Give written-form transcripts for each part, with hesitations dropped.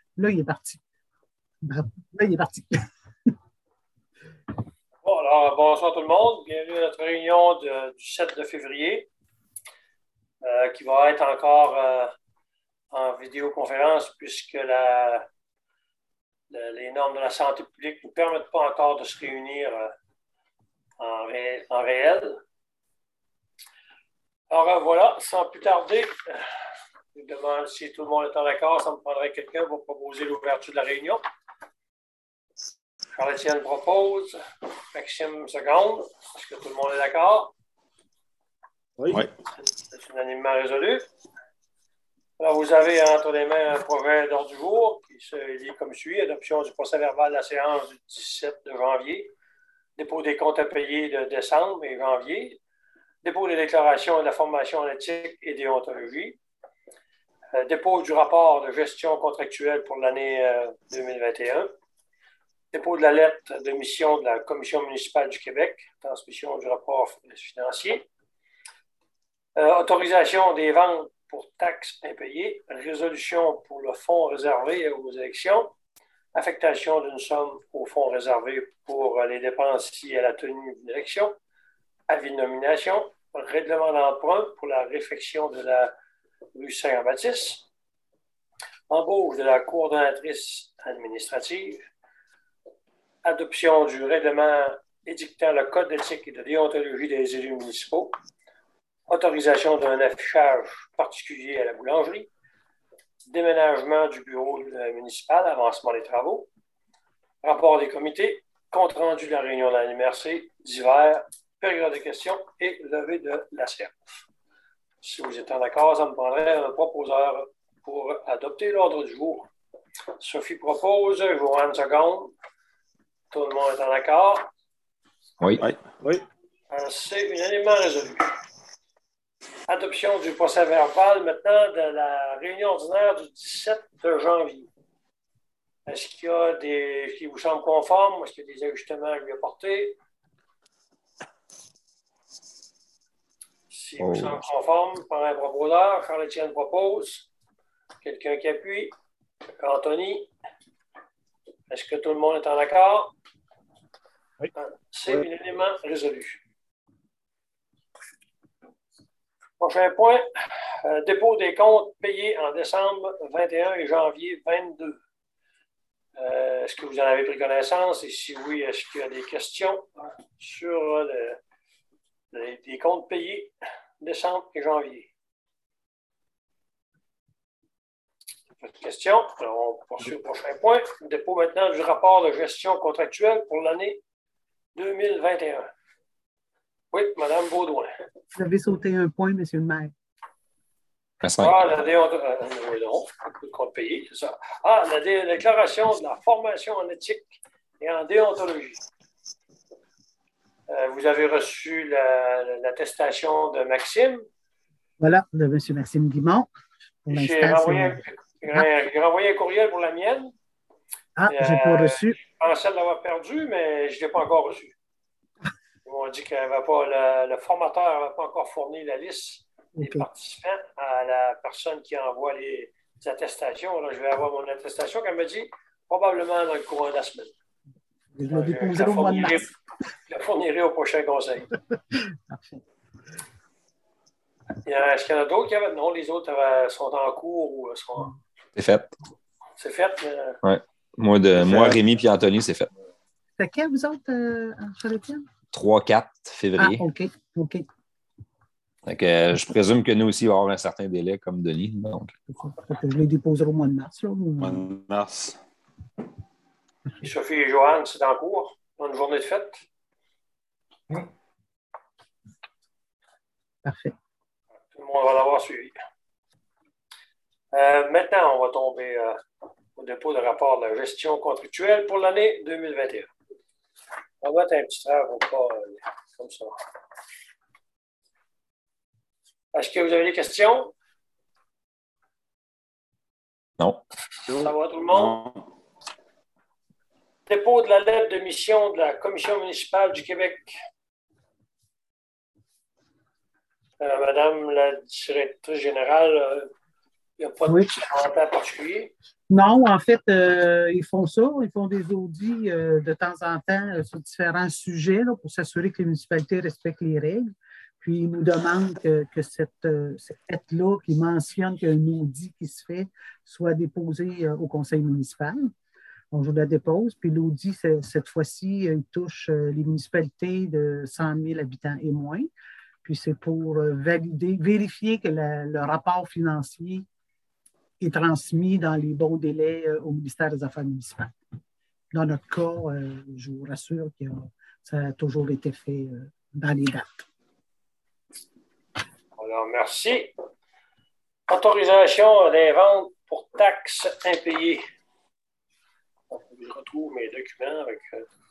Là, il est parti. Là, il est parti. Bon, alors, bonsoir tout le monde. Bienvenue à notre réunion du 7 de février, qui va être encore en vidéoconférence puisque les normes de la santé publique ne nous permettent pas encore de se réunir en réel. Alors voilà, sans plus tarder, je demande si tout le monde est en accord, ça me prendrait quelqu'un pour proposer l'ouverture de la réunion. Charles-Étienne propose, Maxime seconde. Est-ce que tout le monde est d'accord? Oui. C'est unanimement résolu. Alors, vous avez entre les mains un projet d'ordre du jour qui se lit comme suit: adoption du procès-verbal de la séance du 17 de janvier, dépôt des comptes à payer de décembre et janvier, dépôt des déclarations de la formation en éthique et déontologie, dépôt du rapport de gestion contractuelle pour l'année 2021, dépôt de la lettre de mission de la Commission municipale du Québec, transmission du rapport financier, autorisation des ventes pour taxes impayées, résolution pour le fonds réservé aux élections, affectation d'une somme au fonds réservé pour les dépenses liées à la tenue d'une élection, avis de nomination, règlement d'emprunt pour la réfection de la rue Saint-Jean-Baptiste, embauche de la coordonnatrice administrative, adoption du règlement édictant le code d'éthique et de déontologie des élus municipaux, autorisation d'un affichage particulier à la boulangerie, déménagement du bureau municipal, avancement des travaux, rapport des comités, compte rendu de la réunion de la MRC d'hiver, période de questions et levée de la séance. Si vous êtes en accord, ça me prendrait un proposeur pour adopter l'ordre du jour. Sophie propose, Joanne seconde. Tout le monde est en accord? Oui. C'est unanimement résolu. Adoption du procès-verbal maintenant de la réunion ordinaire du 17 de janvier. Est-ce qu'il y a des qui vous semblent conformes? Est-ce qu'il y a des ajustements à lui apporter? Si vous semblez conforme, par un proposeur, Charles-Étienne propose. Quelqu'un qui appuie? Anthony? Est-ce que tout le monde est en accord? Oui. C'est unanimement résolu. Prochain point, dépôt des comptes payés en décembre 21 et janvier 22. Est-ce que vous en avez pris connaissance? Et si oui, est-ce qu'il y a des questions sur les comptes payés décembre et janvier? Pas de questions. Alors, on poursuit au prochain point. Dépôt maintenant du rapport de gestion contractuelle pour l'année 2021. Oui, Mme Baudouin. Vous avez sauté un point, M. le maire. La déclaration de la formation en éthique et en déontologie. Vous avez reçu l'attestation de Maxime. Voilà, de M. Maxime Guimont. J'ai renvoyé un courriel pour la mienne. Ah, je n'ai pas reçu. Je pensais l'avoir perdu, mais je ne l'ai pas encore reçu. Ils m'ont dit que le formateur n'avait pas encore fourni la liste des participants à la personne qui envoie les attestations. Alors, je vais avoir mon attestation qu'elle me dit probablement dans le courant de la semaine. Je la déposerai au mois de mars. Je la fournirai au prochain conseil. Parfait. Est-ce qu'il y en a d'autres qui avaient? Non, les autres sont en cours ou sont. C'est fait. C'est fait? Oui. Moi, Rémi et Anthony, c'est fait. C'est quand, vous autres, Charles-Étienne? 3-4 février. Ah, OK. Donc, je présume que nous aussi, il va y avoir un certain délai, comme Denis. Donc. Je les déposerai au mois de mars. Mois de mars. Sophie et Joanne, c'est en cours. On a une journée de fête. Oui. Parfait. Tout le monde va l'avoir suivi. Maintenant, on va tomber au dépôt de rapport de la gestion contractuelle pour l'année 2021. On va mettre un petit trait, pas comme ça. Est-ce que vous avez des questions? Non. Ça va tout le monde? Non. Dépôt de la lettre de mission de la Commission municipale du Québec. Madame la directrice générale, il n'y a pas de commentaire particulier. Non, en fait, ils font ça. Ils font des audits de temps en temps sur différents sujets là, pour s'assurer que les municipalités respectent les règles. Puis, ils nous demandent que cette lettre-là qui mentionne qu'il y a un audit qui se fait soit déposée au conseil municipal. Donc, je la dépose. Puis, l'audit, cette fois-ci, il touche les municipalités de 100 000 habitants et moins. Puis, c'est pour vérifier que le rapport financier est transmis dans les bons délais au ministère des Affaires municipales. Dans notre cas, je vous rassure que ça a toujours été fait dans les dates. Alors, merci. Autorisation des ventes pour taxes impayées. Je retrouve mes documents avec...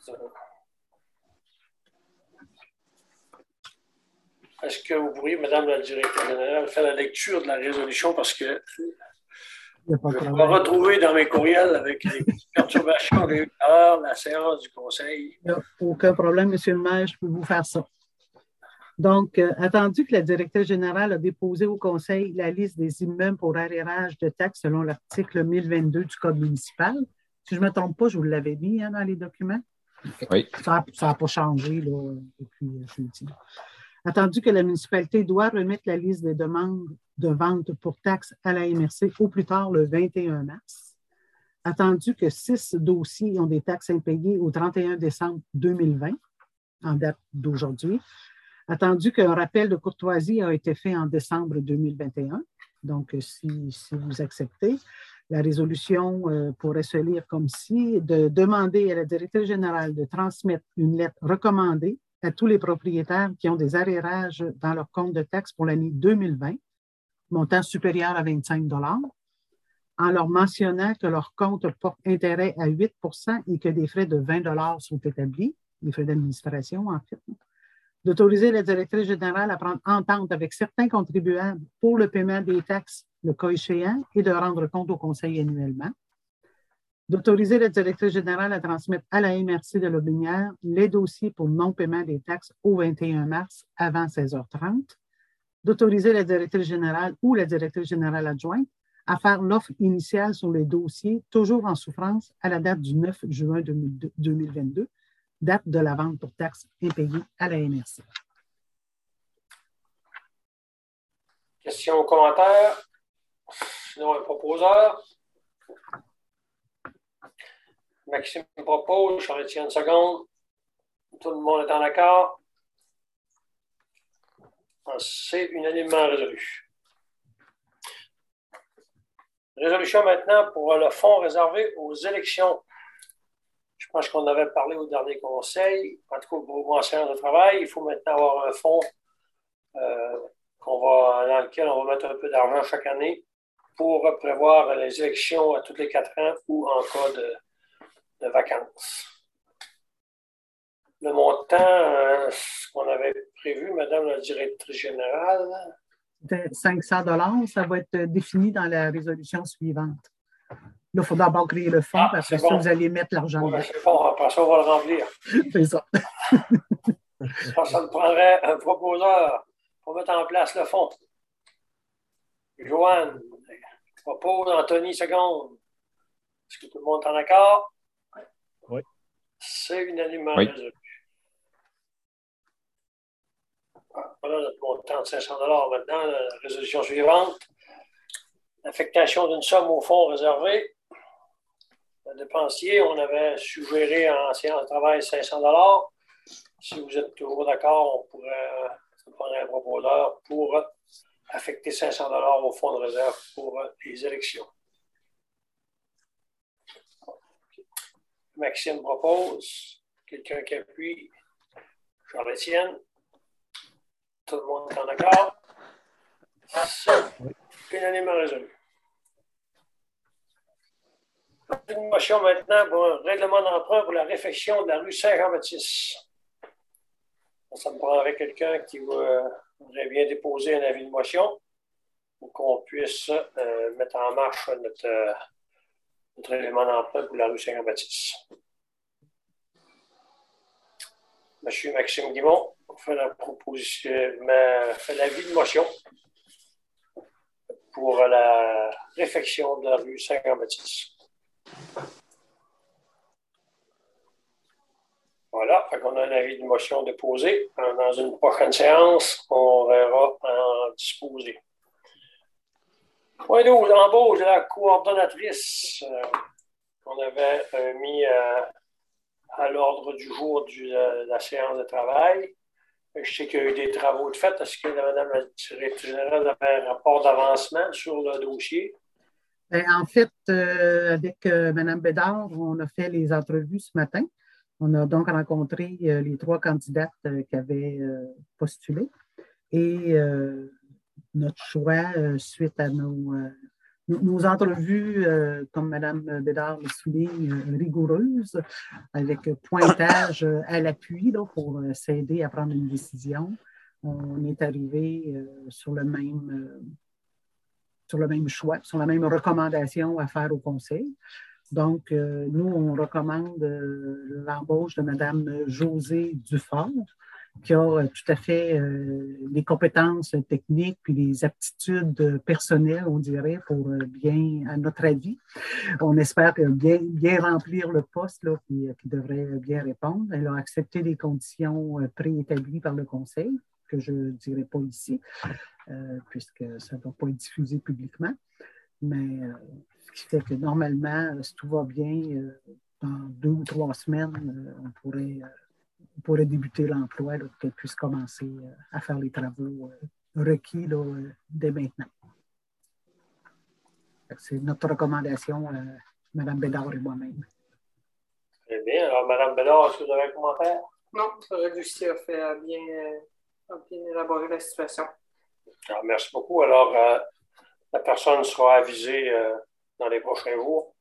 Est-ce que vous pourriez, Madame la directrice générale, faire la lecture de la résolution parce que je vais retrouver dans mes courriels avec les perturbations des heures, la séance du conseil. Il n'y a aucun problème, Monsieur le maire, je peux vous faire ça. Donc, attendu que la directrice générale a déposé au conseil la liste des immeubles pour arrérage de taxes selon l'article 1022 du Code municipal, si je ne me trompe pas, je vous l'avais mis dans les documents. Oui. Ça n'a pas changé là, depuis jeudi. Attendu que la municipalité doit remettre la liste des demandes de vente pour taxes à la MRC au plus tard le 21 mars. Attendu que 6 dossiers ont des taxes impayées au 31 décembre 2020, en date d'aujourd'hui. Attendu qu'un rappel de courtoisie a été fait en décembre 2021. Donc, si vous acceptez, la résolution pourrait se lire comme ci, de demander à la directrice générale de transmettre une lettre recommandée à tous les propriétaires qui ont des arrérages dans leur compte de taxes pour l'année 2020, montant supérieur à 25 $, en leur mentionnant que leur compte porte intérêt à 8 % et que des frais de 20 $ sont établis, les frais d'administration en fait, d'autoriser la directrice générale à prendre entente avec certains contribuables pour le paiement des taxes, le cas échéant, et de rendre compte au conseil annuellement, d'autoriser la directrice générale à transmettre à la MRC de Lotbinière les dossiers pour non-paiement des taxes au 21 mars avant 16h30, d'autoriser la directrice générale ou la directrice générale adjointe à faire l'offre initiale sur les dossiers toujours en souffrance à la date du 9 juin 2022, date de la vente pour taxes impayées à la MRC. Questions ou commentaires? Sinon, un proposeur. Maxime propose, je retiens une seconde. Tout le monde est en accord. C'est unanimement résolu. Résolution maintenant pour le fonds réservé aux élections. Je pense qu'on avait parlé au dernier conseil, en tout cas pour en séance de travail. Il faut maintenant avoir un fonds dans lequel on va mettre un peu d'argent chaque année pour prévoir les élections à tous les 4 ans ou en cas de vacances. Le montant, ce qu'on avait prévu, Madame la directrice générale. De 500 $, ça va être défini dans la résolution suivante. Là, il faut d'abord créer le fonds, parce que ça, vous allez mettre l'argent dedans. C'est bon, après ça, on va le remplir. C'est ça. Ça me prendrait un proposeur pour mettre en place le fonds. Joanne propose, Anthony seconde. Est-ce que tout le monde est en accord? Oui. C'est unanimement résolu. Voilà notre montant de 500 $ maintenant. La résolution suivante. L'affectation d'une somme au fonds réservé. Le dépensier, on avait suggéré en séance de travail 500 $. Si vous êtes toujours d'accord, on pourrait prendre un proposeur pour affecter 500 $ au fonds de réserve pour les élections. Maxime propose. Quelqu'un qui appuie? Jean-Étienne. Tout le monde est en accord. C'est unanimement résolu. Une motion maintenant pour un règlement d'emprunt pour la réfection de la rue Saint-Jean-Baptiste. Ça me prendrait quelqu'un qui voudrait bien déposer un avis de motion pour qu'on puisse mettre en marche notre règlement d'emprunt pour la rue Saint-Jean-Baptiste. Monsieur Maxime Guimont fait la proposition, fait l'avis de motion pour la réfection de la rue Saint-Jean-Baptiste. Voilà, fait qu'on a un avis de motion déposé. Dans une prochaine séance, on verra en disposer. Point 12, embauche de la coordonnatrice qu'on avait mis à l'ordre du jour de la séance de travail. Je sais qu'il y a eu des travaux de fait. Est-ce que Mme la directrice générale avait un rapport d'avancement sur le dossier? Bien, en fait, avec Mme Bédard, on a fait les entrevues ce matin. On a donc rencontré les 3 candidates qui avaient postulé. Et notre choix, suite à nos entrevues, comme Mme Bédard le souligne, rigoureuses, avec pointage à l'appui là, pour s'aider à prendre une décision, on est arrivé sur le même choix, sur la même recommandation à faire au Conseil. Donc, nous, on recommande l'embauche de Mme Josée Dufort, qui a tout à fait les compétences techniques puis les aptitudes personnelles, on dirait, pour bien, à notre avis. On espère bien remplir le poste là, qui devrait bien répondre. Elle a accepté les conditions préétablies par le Conseil, que je ne dirai pas ici, puisque ça ne va pas être diffusé publiquement. Mais ce qui fait que normalement, si tout va bien, dans 2 ou 3 semaines, on pourrait débuter l'emploi pour qu'elle puisse commencer à faire les travaux requis là, dès maintenant. C'est notre recommandation, Mme Bédard et moi-même. Très bien. Alors, Mme Bédard, est-ce que vous avez un commentaire? Non, Lucie a bien élaboré la situation. Alors, merci beaucoup. Alors, la personne sera avisée dans les prochains jours.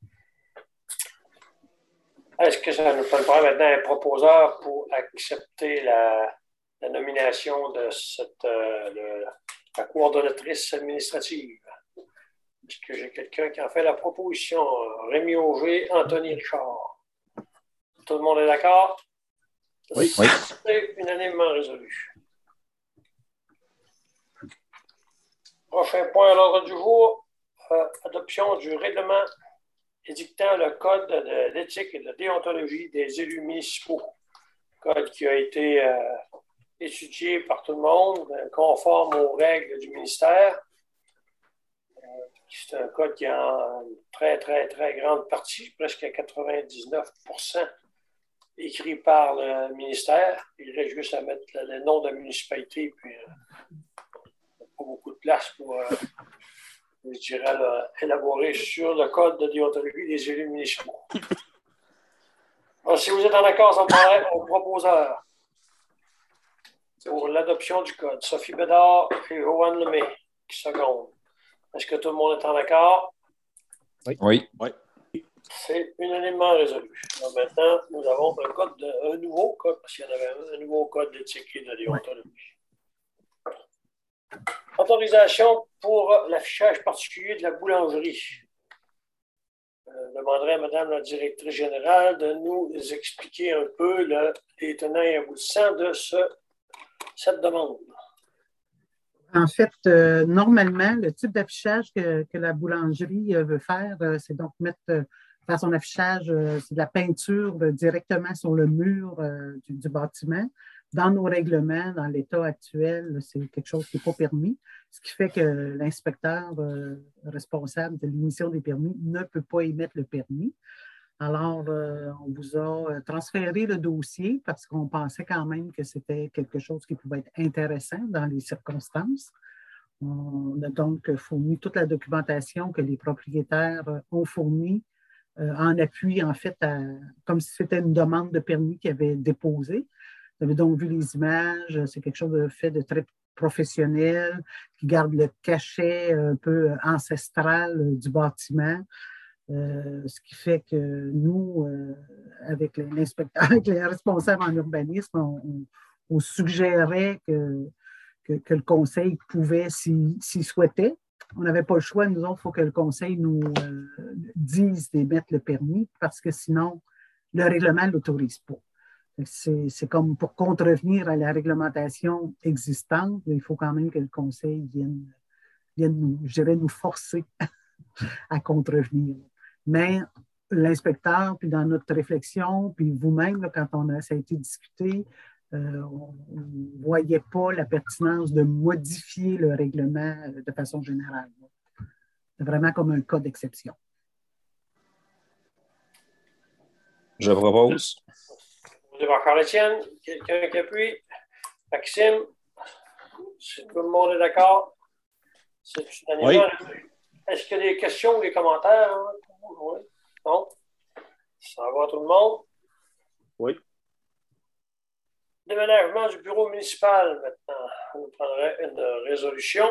Est-ce que ça nous prend maintenant un proposeur pour accepter la nomination de la coordonnatrice administrative? Est-ce que j'ai quelqu'un qui en fait la proposition? Rémi Auger, Anthony Richard. Tout le monde est d'accord? Oui. C'est unanimement résolu. Prochain point à l'ordre du jour, adoption du règlement édictant le code de l'éthique et de la déontologie des élus municipaux. Code qui a été étudié par tout le monde, conforme aux règles du ministère. C'est un code qui est en très, très, très grande partie, presque à 99%, écrit par le ministère. Il reste juste à mettre le nom de la municipalité, puis pas beaucoup de place pour, je dirais, élaborer sur le code de déontologie des élus municipaux. Alors, si vous êtes en accord, ça me paraît au proposeur pour l'adoption du code. Sophie Bédard et Joanne Lemay qui secondent. Est-ce que tout le monde est en accord? Oui. C'est unanimement résolu. Alors maintenant, nous avons un nouveau code, parce qu'il y en avait un nouveau code d'éthique et de déontologie. Autorisation pour l'affichage particulier de la boulangerie. Je demanderai à Mme la directrice générale de nous expliquer un peu les tenants et aboutissants de cette demande. En fait, normalement, le type d'affichage que la boulangerie veut faire, c'est donc faire son affichage, c'est de la peinture directement sur le mur du bâtiment. Dans nos règlements, dans l'état actuel, c'est quelque chose qui n'est pas permis, ce qui fait que l'inspecteur responsable de l'émission des permis ne peut pas émettre le permis. Alors, on vous a transféré le dossier parce qu'on pensait quand même que c'était quelque chose qui pouvait être intéressant dans les circonstances. On a donc fourni toute la documentation que les propriétaires ont fournie en appui, en fait, comme si c'était une demande de permis qu'ils avaient déposée. Vous avez donc vu les images, c'est quelque chose de fait de très professionnel, qui garde le cachet un peu ancestral du bâtiment. Ce qui fait que nous, avec l'inspecteur, avec les responsables en urbanisme, on suggérait que le conseil pouvait, s'il souhaitait. On n'avait pas le choix, nous autres, il faut que le conseil nous dise d'émettre le permis parce que sinon, le règlement ne l'autorise pas. C'est comme pour contrevenir à la réglementation existante, il faut quand même que le conseil vienne nous, je dirais, nous forcer à contrevenir. Mais l'inspecteur, puis dans notre réflexion, puis vous-même, là, ça a été discuté, on ne voyait pas la pertinence de modifier le règlement de façon générale. C'est vraiment comme un cas d'exception. Je propose. Vous avez encore Étienne, quelqu'un qui appuie. Maxime, si tout le monde est d'accord, c'est unanimement. Oui. Est-ce qu'il y a des questions ou des commentaires? Hein? Oui. Non? Ça va tout le monde? Oui. Déménagement du bureau municipal maintenant. On prendrait une résolution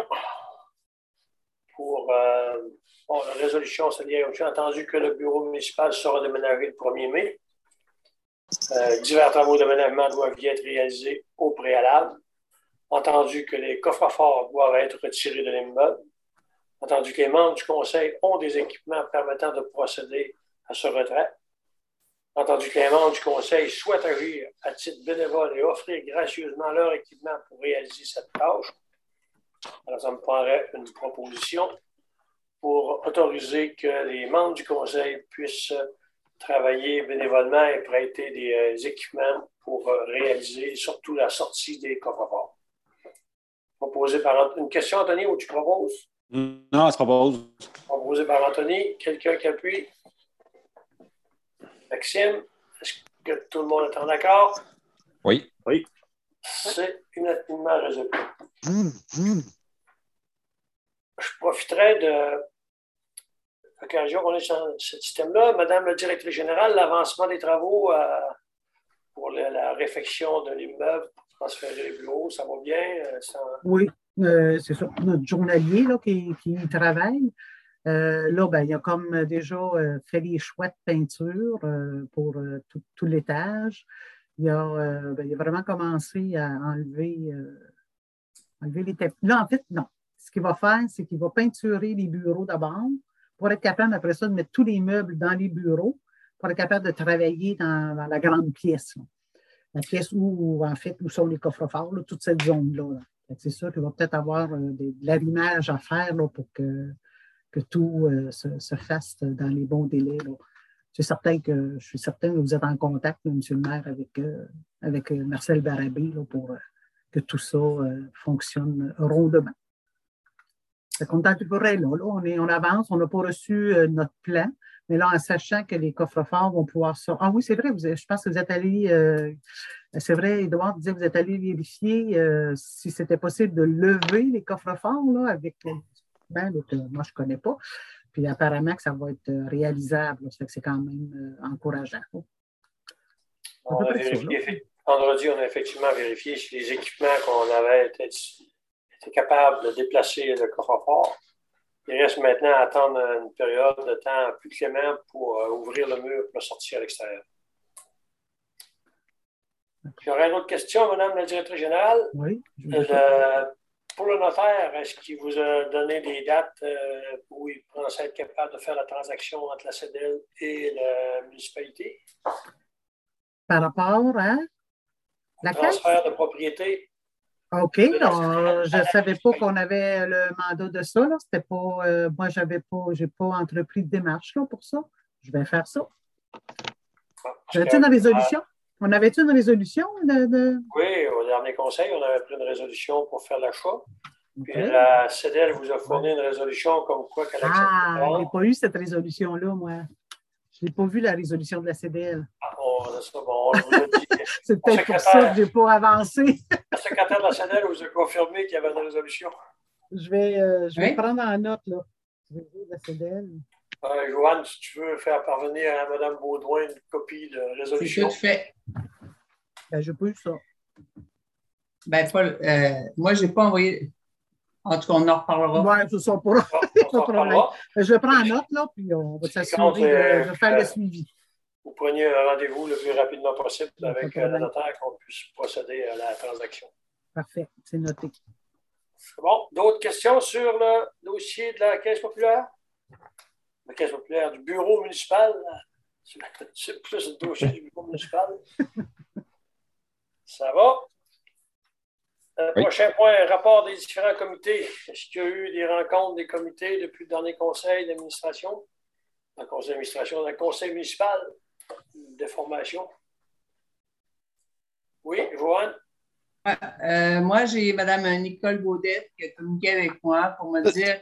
pour. La résolution, c'est-à-dire, j'ai entendu que le bureau municipal sera déménagé le 1er mai. Divers travaux d'aménagement doivent y être réalisés au préalable. Entendu que les coffres-forts doivent être retirés de l'immeuble. Entendu que les membres du conseil ont des équipements permettant de procéder à ce retrait. Entendu que les membres du conseil souhaitent agir à titre bénévole et offrir gracieusement leur équipement pour réaliser cette tâche. Alors, ça me prendrait une proposition pour autoriser que les membres du conseil puissent travailler bénévolement et prêter des équipements pour réaliser surtout la sortie des coffres-forts. Proposé par une question, Anthony, ou tu proposes? Non, elle se propose. Proposé par Anthony. Quelqu'un qui appuie? Maxime, est-ce que tout le monde est en accord? Oui. Oui. C'est unanimement résolu. Je profiterai de l'occasion qu'on est sur ce système-là. Madame la directrice générale, l'avancement des travaux pour la réfection de l'immeuble, pour transférer les bureaux, ça va bien? Oui, c'est ça. Notre journalier là, qui y travaille, là, ben, il a comme déjà fait des choix de peinture pour tout l'étage. Il a vraiment commencé à enlever les tapis. Là, en fait, non. Ce qu'il va faire, c'est qu'il va peinturer les bureaux d'abord pour être capable, après ça, de mettre tous les meubles dans les bureaux pour être capable de travailler dans la grande pièce. Là. La pièce où sont les coffres-forts, là, toute cette zone-là. Là. C'est sûr qu'il va peut-être avoir de l'arrimage à faire là, pour que tout se fasse dans les bons délais. Là. Je suis certain que vous êtes en contact, là, M. le maire, avec Marcel Barabé là, pour que tout ça fonctionne rondement. On est là, on avance, on n'a pas reçu notre plan, mais là, en sachant que les coffres-forts vont pouvoir sortir. Ah oui, c'est vrai, je pense que vous êtes allé, c'est vrai, Édouard disait que vous êtes allé vérifier si c'était possible de lever les coffres-forts là, avec moi, je ne connais pas. Puis apparemment que ça va être réalisable, là, ça fait que c'est quand même encourageant. Vendredi, on a effectivement vérifié si les équipements qu'on avait été capable de déplacer le coffre-fort. Il reste maintenant à attendre une période de temps plus clément pour ouvrir le mur pour le sortir à l'extérieur. Il y aurait une autre question, Madame la directrice générale. Oui. Pour le notaire, est-ce qu'il vous a donné des dates où il pensait être capable de faire la transaction entre la CEDEL et la municipalité? Par rapport à la transfert de propriété. OK. Je ne savais pas qu'on avait le mandat de ça. C'était pas, moi, je n'ai pas entrepris de démarche là, pour ça. Je vais faire ça. Avais-tu une résolution? On avait-tu une résolution? Oui, au dernier conseil, on avait pris une résolution pour faire l'achat. Puis la CEDEL vous a fourni une résolution comme quoi qu'elle accepte. Je n'ai pas eu cette résolution-là, moi. Je n'ai pas vu la résolution de la CEDEL. C'est ça, bon, on vous a dit. C'est peut-être pour ça que je n'ai pas avancé. Le secrétaire de la CEDEL vous a confirmé qu'il y avait une résolution. Je vais prendre en note, là. Je vais dire la CEDEL. Joanne, si tu veux faire parvenir à Mme Baudouin une copie de résolution. C'est tout fait. Je n'ai pas eu ça. Paul, moi, je n'ai pas envoyé. En tout cas, on en reparlera. Oui, c'est ça. Je le prends en note, là, puis on va s'assurer de faire le suivi. Vous preniez un rendez-vous le plus rapidement possible avec le notaire qu'on puisse procéder à la transaction. Parfait, c'est noté. C'est bon. D'autres questions sur le dossier de la Caisse populaire? La Caisse populaire du bureau municipal? C'est plus le dossier du bureau municipal. Ça va? Prochain point, rapport des différents comités. Est-ce qu'il y a eu des rencontres des comités depuis le dernier conseil d'administration? dans le conseil d'administration, dans le conseil municipal de formation. Oui, Joanne? Moi, j'ai Mme Nicole Baudette qui a communiqué avec moi pour me dire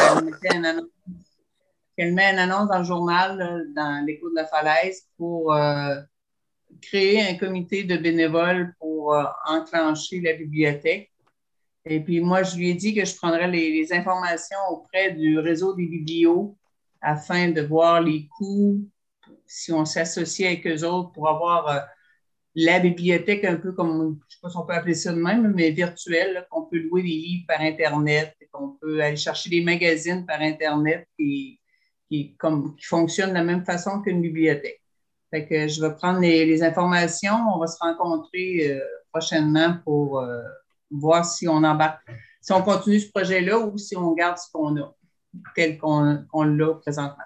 qu'elle met une annonce dans le journal, là, dans l'Écho de la Falaise, pour créer un comité de bénévoles pour enclencher la bibliothèque. Et puis, moi, je lui ai dit que je prendrais les informations auprès du réseau des biblios afin de voir les coûts, si on s'associe avec eux autres pour avoir la bibliothèque un peu comme, je ne sais pas si on peut appeler ça de même, mais virtuelle, là, qu'on peut louer des livres par Internet, qu'on peut aller chercher des magazines par Internet qui fonctionnent de la même façon qu'une bibliothèque. Fait que je vais prendre les informations. On va se rencontrer prochainement pour voir si on embarque, si on continue ce projet-là ou si on garde ce qu'on a, tel qu'on l'a présentement.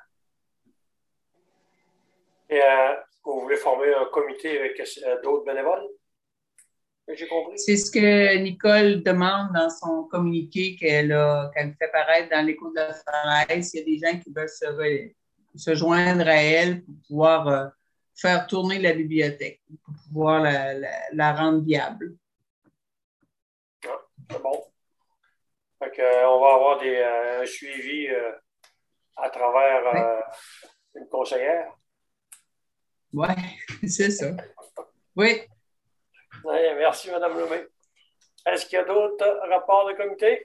Et vous voulez former un comité avec d'autres bénévoles? J'ai compris. C'est ce que Nicole demande dans son communiqué qu'elle fait paraître dans l'Écho de la Falaise. Il y a des gens qui veulent se joindre à elle pour pouvoir faire tourner la bibliothèque, pour pouvoir la rendre viable. Ah, c'est bon. Fait que, on va avoir un suivi à travers une conseillère. Oui, c'est ça. Oui. Oui, merci, Mme Lemay. Est-ce qu'il y a d'autres rapports de comité?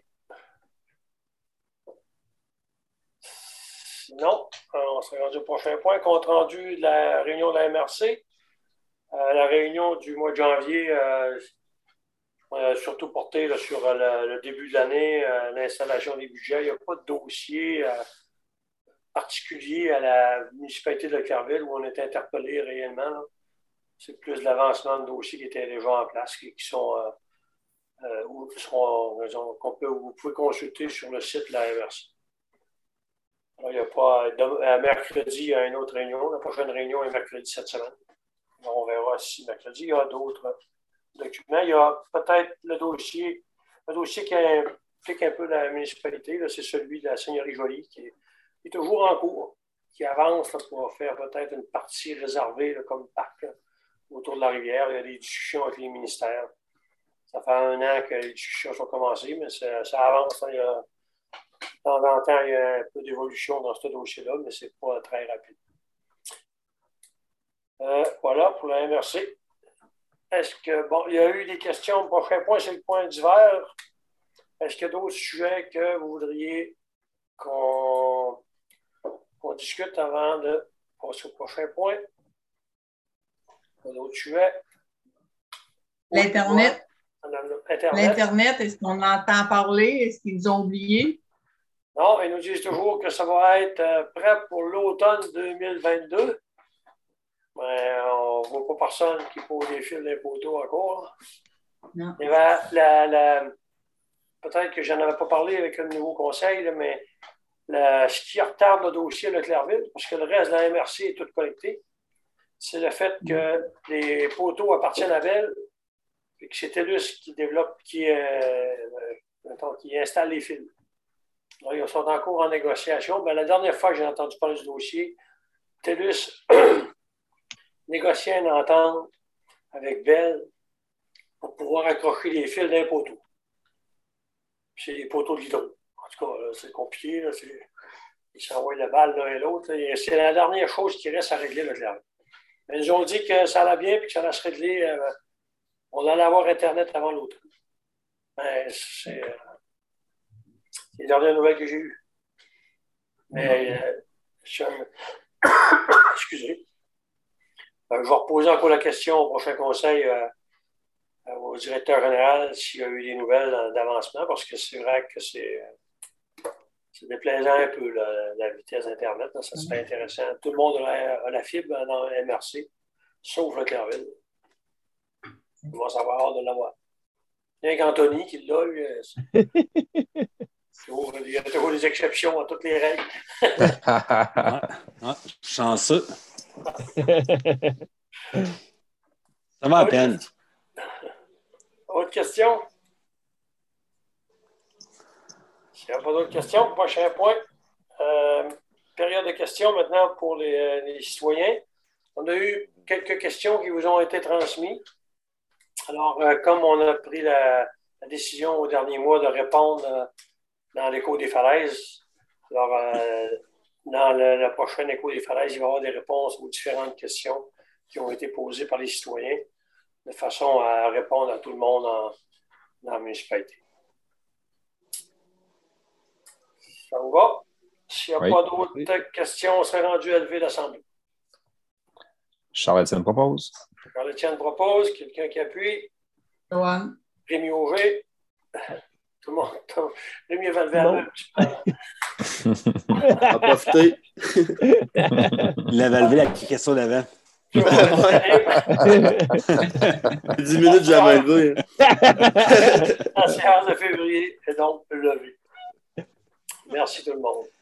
Sinon, on se rendu au prochain point. Compte rendu de la réunion de la MRC. La réunion du mois de janvier, on a surtout porté là, sur le début de l'année, l'installation des budgets. Il n'y a pas de dossier particulier à la municipalité de Clairville où on est interpellé réellement. Là. C'est plus l'avancement de dossiers qui étaient déjà en place, qui sont, vous pouvez consulter sur le site de la MRC. Alors, il n'y a pas. Mercredi, il y a une autre réunion. La prochaine réunion est mercredi cette semaine. Alors, on verra si mercredi, il y a d'autres documents. Il y a peut-être le dossier qui implique un peu la municipalité. C'est celui de la Seigneurie Jolie qui est toujours en cours, qui avance là, pour faire peut-être une partie réservée là, comme parc. Là, autour de la rivière, il y a des discussions avec les ministères. Ça fait 1 an que les discussions sont commencées, mais ça avance. Hein. De temps en temps, il y a un peu d'évolution dans ce dossier-là, mais ce n'est pas très rapide. Voilà pour la MRC. Est-ce que, bon, il y a eu des questions. Le prochain point, c'est le point d'hiver. Est-ce qu'il y a d'autres sujets que vous voudriez qu'on discute avant de passer au prochain point? D'autres sujets? L'Internet. L'Internet, est-ce qu'on entend parler? Est-ce qu'ils ont oublié? Non, ils nous disent toujours que ça va être prêt pour l'automne 2022. Mais on ne voit pas personne qui pose des fils d'un poteau encore. Non. Peut-être que je n'en avais pas parlé avec le nouveau conseil, là, mais ce qui retarde le dossier de Clairville, parce que le reste de la MRC est tout connecté, c'est le fait que les poteaux appartiennent à Bell et que c'est TELUS qui développe, qui installe les fils. Alors, ils sont en cours en négociation. Mais la dernière fois que j'ai entendu parler du dossier, TELUS négociait une entente avec Bell pour pouvoir accrocher les fils d'un poteau. C'est les poteaux de l'hydro. En tout cas, c'est compliqué. Là, ils s'envoient la balle l'un et l'autre. C'est la dernière chose qui reste à régler le Clairville. Mais ils ont dit que ça allait bien et que ça allait se régler. On allait avoir Internet avant l'automne. Ben, c'est les dernières nouvelles que j'ai eues. Mais, excusez. Je vais reposer encore la question au prochain conseil au directeur général s'il y a eu des nouvelles d'avancement, parce que c'est vrai que c'est déplaisant un peu la vitesse d'Internet. Là, ça serait intéressant. Tout le monde a la fibre dans la MRC, sauf le Clairville. On va savoir hâte de l'avoir. Rien qu'Anthony qui l'a eu. Il y a toujours des exceptions à toutes les règles. Chanceux. Ça va à peine. Autre question? S'il n'y a pas d'autres questions, prochain point. période de questions maintenant pour les citoyens. On a eu quelques questions qui vous ont été transmises. Alors, comme on a pris la décision au dernier mois de répondre dans l'écho des falaises, alors dans le prochain écho des falaises, il va y avoir des réponses aux différentes questions qui ont été posées par les citoyens, de façon à répondre à tout le monde dans la municipalité. Ça vous va? S'il n'y a pas d'autres questions, on serait rendu à lever l'Assemblée. Charles-Étienne propose. Charles-Étienne propose. Quelqu'un qui appuie? Joanne. Rémi Auger. Tout le monde. Rémi va lever un petit peu. On va profiter. Il avait levé la question d'avant. 10 minutes, jamais levé. La séance de février est donc levée. Merci tout le monde.